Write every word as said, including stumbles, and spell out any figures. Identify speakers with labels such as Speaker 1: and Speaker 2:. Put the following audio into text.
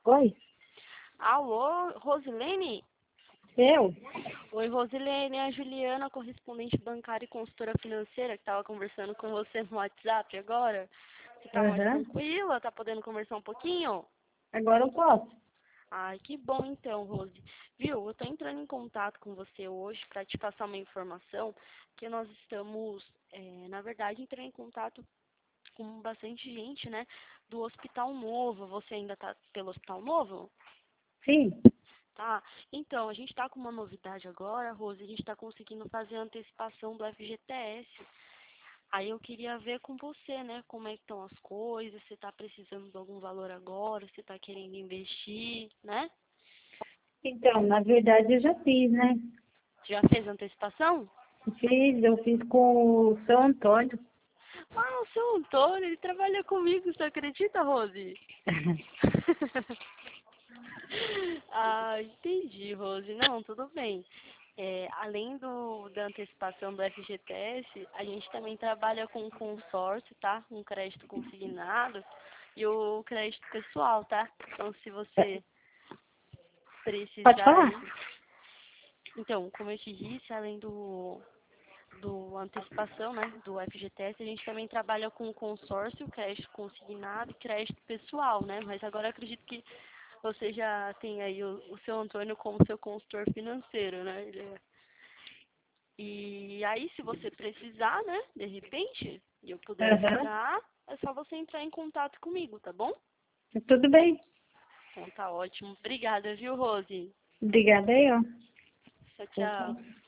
Speaker 1: Oi?
Speaker 2: Alô, Rosilene?
Speaker 1: Eu?
Speaker 2: Oi, Rosilene, é a Juliana, correspondente bancária e consultora financeira, que estava conversando com você no WhatsApp agora. Você está mais
Speaker 1: Aham.
Speaker 2: tranquila? Tá podendo conversar um pouquinho?
Speaker 1: Agora eu posso.
Speaker 2: Ai, que bom então, Rose. Viu, eu estou entrando em contato com você hoje para te passar uma informação que nós estamos, é, na verdade, entrando em contato com bastante gente, né, do Hospital Novo. Você ainda está pelo Hospital Novo?
Speaker 1: Sim.
Speaker 2: Tá, então, a gente está com uma novidade agora, Rose, a gente está conseguindo fazer a antecipação do F G T S. Aí eu queria ver com você, né, como é que estão as coisas, você está precisando de algum valor agora, você está querendo investir, né?
Speaker 1: Então, na verdade eu já fiz, né?
Speaker 2: Já fez a antecipação?
Speaker 1: Fiz, eu fiz com o São Antônio.
Speaker 2: Ah, o seu Antônio, ele trabalha comigo, você acredita, Rose? Ah, entendi, Rose. Não, tudo bem. É, além do, da antecipação do F G T S, a gente também trabalha com consórcio, tá? Um crédito consignado e o crédito pessoal, tá? Então, se você
Speaker 1: Pode
Speaker 2: precisar
Speaker 1: falar?
Speaker 2: aí... Então, como eu te disse, além do, do antecipação, né, do F G T S, a gente também trabalha com consórcio, crédito consignado e crédito pessoal, né? Mas agora eu acredito que você já tem aí o, o seu Antônio como seu consultor financeiro, né? Ele é... E aí, se você precisar, né, de repente, e eu puder
Speaker 1: Aham.
Speaker 2: ajudar, é só você entrar em contato comigo, tá bom?
Speaker 1: Tudo bem.
Speaker 2: Então tá ótimo. Obrigada, viu, Rose?
Speaker 1: Obrigada aí, ó.
Speaker 2: Tchau,
Speaker 1: Tchau,
Speaker 2: tchau.
Speaker 1: tchau.